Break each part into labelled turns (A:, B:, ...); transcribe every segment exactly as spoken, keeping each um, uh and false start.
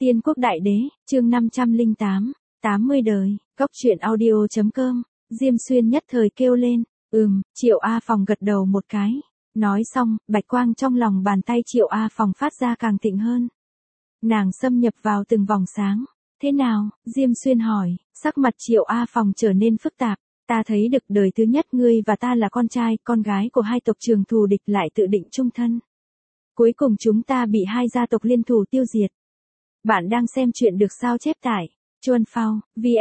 A: Tiên Quốc Đại Đế, chương năm trăm lẻ tám, tám mươi đời, Cốc Truyện Audio chấm com, Diêm Xuyên nhất thời kêu lên, ừm, Triệu A Phòng gật đầu một cái. Nói xong, bạch quang trong lòng bàn tay Triệu A Phòng phát ra càng thịnh hơn. Nàng xâm nhập vào từng vòng sáng. Thế nào? Diêm Xuyên hỏi, sắc mặt Triệu A Phòng trở nên phức tạp. Ta thấy được đời thứ nhất ngươi và ta là con trai, con gái của hai tộc trường thù địch lại tự định chung thân. Cuối cùng chúng ta bị hai gia tộc liên thủ tiêu diệt. Bạn đang xem chuyện được sao chép tại chuan phao,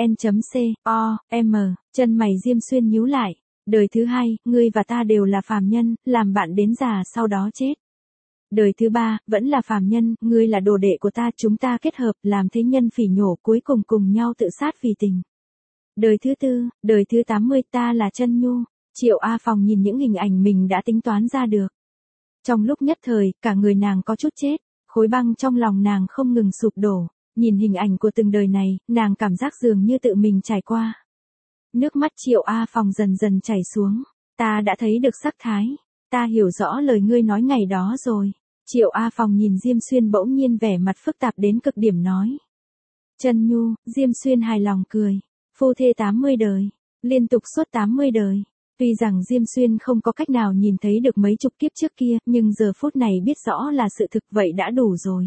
A: vn.com, chân mày Diêm Xuyên nhíu lại. Đời thứ hai, ngươi và ta đều là phàm nhân, làm bạn đến già sau đó chết. Đời thứ ba, vẫn là phàm nhân, ngươi là đồ đệ của ta, chúng ta kết hợp, làm thế nhân phỉ nhổ, cuối cùng cùng nhau tự sát vì tình. Đời thứ tư, đời thứ tám mươi, ta là Chân Nhu. Triệu A Phòng nhìn những hình ảnh mình đã tính toán ra được. Trong lúc nhất thời, cả người nàng có chút chết, khối băng trong lòng nàng không ngừng sụp đổ. Nhìn hình ảnh của từng đời này, nàng cảm giác dường như tự mình trải qua. Nước mắt Triệu A Phòng dần dần chảy xuống. Ta đã thấy được sắc thái. Ta hiểu rõ lời ngươi nói ngày đó rồi. Triệu A Phòng nhìn Diêm Xuyên bỗng nhiên vẻ mặt phức tạp đến cực điểm nói. Chân Nhu, Diêm Xuyên hài lòng cười. Phu thê tám mươi đời. Liên tục suốt tám mươi đời. Tuy rằng Diêm Xuyên không có cách nào nhìn thấy được mấy chục kiếp trước kia, nhưng giờ phút này biết rõ là sự thực vậy đã đủ rồi.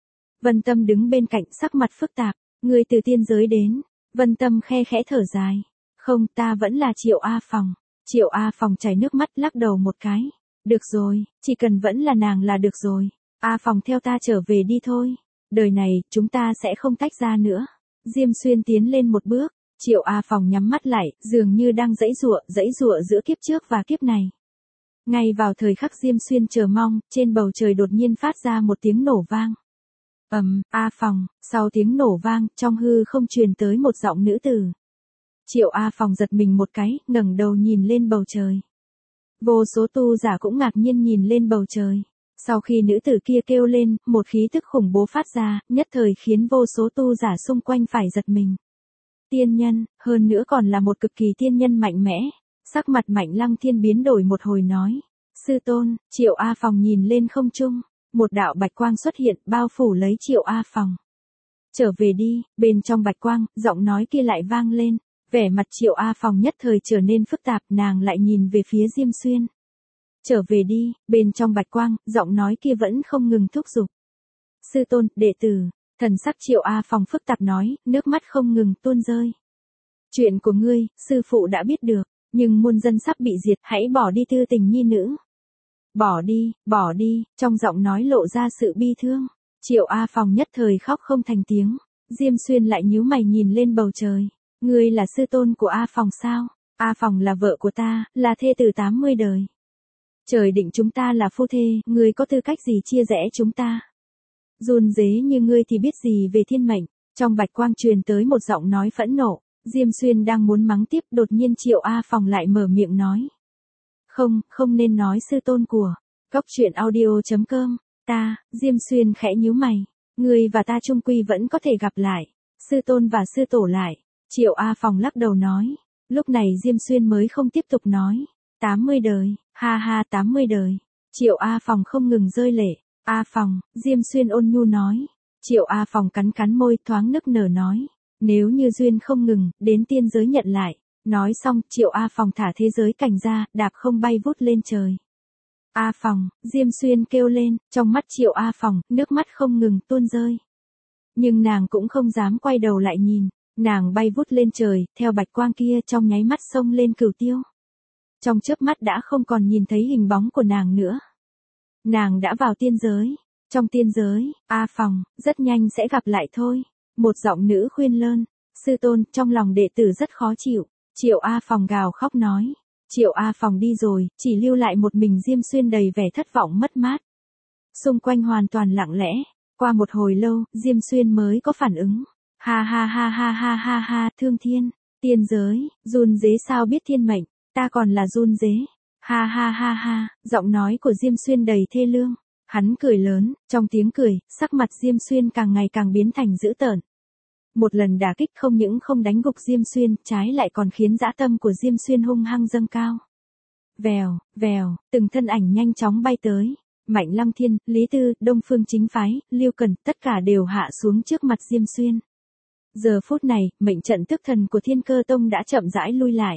A: Vân Tâm đứng bên cạnh sắc mặt phức tạp. Người từ tiên giới đến. Vân Tâm khe khẽ thở dài. Không, ta vẫn là Triệu A Phòng. Triệu A Phòng chảy nước mắt lắc đầu một cái. Được rồi, chỉ cần vẫn là nàng là được rồi. A Phòng theo ta trở về đi thôi. Đời này, chúng ta sẽ không tách ra nữa. Diêm Xuyên tiến lên một bước. Triệu A Phòng nhắm mắt lại, dường như đang giãy giụa, giãy giụa giữa kiếp trước và kiếp này. Ngay vào thời khắc Diêm Xuyên chờ mong, trên bầu trời đột nhiên phát ra một tiếng nổ vang. Ầm, A Phòng, sau tiếng nổ vang, trong hư không truyền tới một giọng nữ tử. Triệu A Phòng giật mình một cái, ngẩng đầu nhìn lên bầu trời. Vô số tu giả cũng ngạc nhiên nhìn lên bầu trời. Sau khi nữ tử kia kêu lên, một khí tức khủng bố phát ra, nhất thời khiến vô số tu giả xung quanh phải giật mình. Tiên nhân, hơn nữa còn là một cực kỳ tiên nhân mạnh mẽ. Sắc mặt Mạnh Lăng Thiên biến đổi một hồi nói. Sư tôn, Triệu A Phòng nhìn lên không trung. Một đạo bạch quang xuất hiện, bao phủ lấy Triệu A Phòng. Trở về đi, bên trong bạch quang, giọng nói kia lại vang lên. Vẻ mặt Triệu A Phòng nhất thời trở nên phức tạp, nàng lại nhìn về phía Diêm Xuyên. Trở về đi, bên trong bạch quang, giọng nói kia vẫn không ngừng thúc giục. Sư tôn, đệ tử, thần sắc Triệu A Phòng phức tạp nói, nước mắt không ngừng tuôn rơi. Chuyện của ngươi, sư phụ đã biết được, nhưng muôn dân sắp bị diệt, hãy bỏ đi tư tình nhi nữ. Bỏ đi, bỏ đi, trong giọng nói lộ ra sự bi thương. Triệu A Phòng nhất thời khóc không thành tiếng. Diêm Xuyên lại nhíu mày nhìn lên bầu trời. Ngươi là sư tôn của A Phòng sao? A Phòng là vợ của ta, là thê tử tám mươi đời. Trời định chúng ta là phu thê, ngươi có tư cách gì chia rẽ chúng ta? Run rế như ngươi thì biết gì về thiên mệnh? Trong bạch quang truyền tới một giọng nói phẫn nộ. Diêm Xuyên đang muốn mắng tiếp, đột nhiên Triệu A Phòng lại mở miệng nói. Không, không nên nói sư tôn của. Cốc Truyện Audio chấm com, ta, Diêm Xuyên khẽ nhíu mày. Ngươi và ta chung quy vẫn có thể gặp lại. Sư tôn và sư tổ lại. Triệu A Phòng lắc đầu nói. Lúc này Diêm Xuyên mới không tiếp tục nói. tám mươi đời, ha ha tám mươi đời. Triệu A Phòng không ngừng rơi lệ. A Phòng, Diêm Xuyên ôn nhu nói. Triệu A Phòng cắn cắn môi thoáng nức nở nói. Nếu như duyên không ngừng, đến tiên giới nhận lại. Nói xong, Triệu A Phòng thả thế giới cảnh ra, đạp không bay vút lên trời. A Phòng, Diêm Xuyên kêu lên, trong mắt Triệu A Phòng, nước mắt không ngừng tuôn rơi. Nhưng nàng cũng không dám quay đầu lại nhìn. Nàng bay vút lên trời, theo bạch quang kia trong nháy mắt xông lên Cửu Tiêu. Trong chớp mắt đã không còn nhìn thấy hình bóng của nàng nữa. Nàng đã vào tiên giới. Trong tiên giới, A Phòng, rất nhanh sẽ gặp lại thôi. Một giọng nữ khuyên lơn. Sư tôn, trong lòng đệ tử rất khó chịu. Triệu A Phòng gào khóc nói. Triệu A Phòng đi rồi, chỉ lưu lại một mình Diêm Xuyên đầy vẻ thất vọng mất mát. Xung quanh hoàn toàn lặng lẽ. Qua một hồi lâu, Diêm Xuyên mới có phản ứng. Ha ha ha ha ha ha ha, thương thiên, tiên giới, run rế sao biết thiên mệnh, ta còn là run rế. Ha ha ha ha, giọng nói của Diêm Xuyên đầy thê lương. Hắn cười lớn, trong tiếng cười, sắc mặt Diêm Xuyên càng ngày càng biến thành dữ tợn. Một lần đả kích không những không đánh gục Diêm Xuyên, trái lại còn khiến dã tâm của Diêm Xuyên hung hăng dâng cao. Vèo, vèo, từng thân ảnh nhanh chóng bay tới. Mạnh Lăng Thiên, Lý Tư, Đông Phương Chính Phái, Lưu Cần, tất cả đều hạ xuống trước mặt Diêm Xuyên. Giờ phút này, mệnh trận tức thần của Thiên Cơ Tông đã chậm rãi lui lại.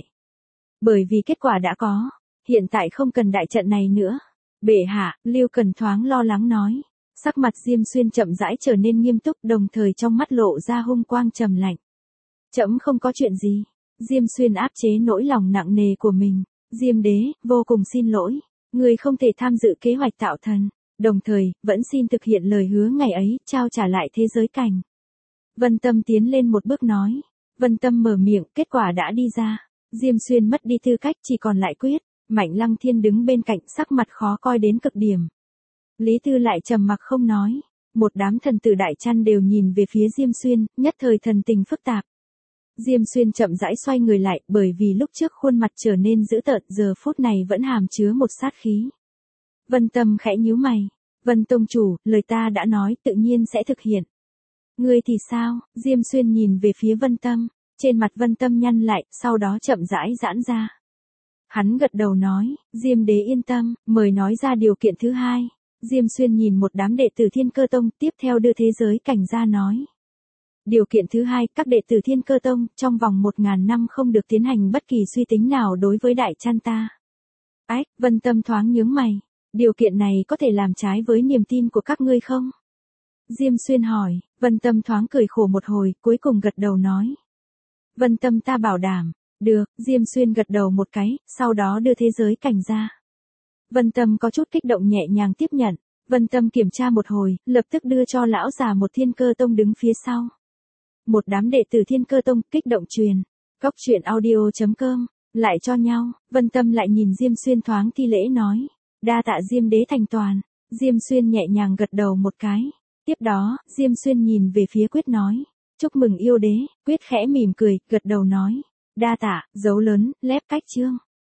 A: Bởi vì kết quả đã có, hiện tại không cần đại trận này nữa. Bệ hạ, Lưu Cần thoáng lo lắng nói. Sắc mặt Diêm Xuyên chậm rãi trở nên nghiêm túc, đồng thời trong mắt lộ ra hung quang trầm lạnh. Trẫm không có chuyện gì. Diêm Xuyên áp chế nỗi lòng nặng nề của mình. Diêm đế, vô cùng xin lỗi. Người không thể tham dự kế hoạch tạo thần. Đồng thời, vẫn xin thực hiện lời hứa ngày ấy, trao trả lại thế giới cảnh. Vân Tâm tiến lên một bước nói. Vân Tâm mở miệng, kết quả đã đi ra. Diêm Xuyên mất đi tư cách, chỉ còn lại quyết. Mạnh Lăng Thiên đứng bên cạnh, sắc mặt khó coi đến cực điểm. Lý Tư lại trầm mặc không nói. Một đám thần tử Đại Trăn đều nhìn về phía Diêm Xuyên, nhất thời thần tình phức tạp. Diêm Xuyên chậm rãi xoay người lại, bởi vì lúc trước khuôn mặt trở nên dữ tợn, giờ phút này vẫn hàm chứa một sát khí. Vân Tâm khẽ nhíu mày. Vân Tông chủ, lời ta đã nói, tự nhiên sẽ thực hiện. Ngươi thì sao? Diêm Xuyên nhìn về phía Vân Tâm. Trên mặt Vân Tâm nhăn lại, sau đó chậm rãi giãn ra. Hắn gật đầu nói, Diêm đế yên tâm, mời nói ra điều kiện thứ hai. Diêm Xuyên nhìn một đám đệ tử Thiên Cơ Tông, tiếp theo đưa thế giới cảnh ra nói. Điều kiện thứ hai, các đệ tử Thiên Cơ Tông, trong vòng một ngàn năm không được tiến hành bất kỳ suy tính nào đối với Đại Trăn ta. Ách, Vân Tâm thoáng nhướng mày. Điều kiện này có thể làm trái với niềm tin của các ngươi không? Diêm Xuyên hỏi, Vân Tâm thoáng cười khổ một hồi, cuối cùng gật đầu nói. Vân Tâm ta bảo đảm. Được, Diêm Xuyên gật đầu một cái, sau đó đưa thế giới cảnh ra. Vân Tâm có chút kích động nhẹ nhàng tiếp nhận. Vân Tâm kiểm tra một hồi, lập tức đưa cho lão già một Thiên Cơ Tông đứng phía sau. Một đám đệ tử Thiên Cơ Tông kích động truyền. Cốc truyện audio chấm com. Lại cho nhau, Vân Tâm lại nhìn Diêm Xuyên thoáng thi lễ nói. Đa tạ Diêm đế thành toàn. Diêm Xuyên nhẹ nhàng gật đầu một cái. Tiếp đó, Diêm Xuyên nhìn về phía Quyết nói. Chúc mừng yêu đế. Quyết khẽ mỉm cười, gật đầu nói. Đa tạ, dấu lớn, lép cách chương.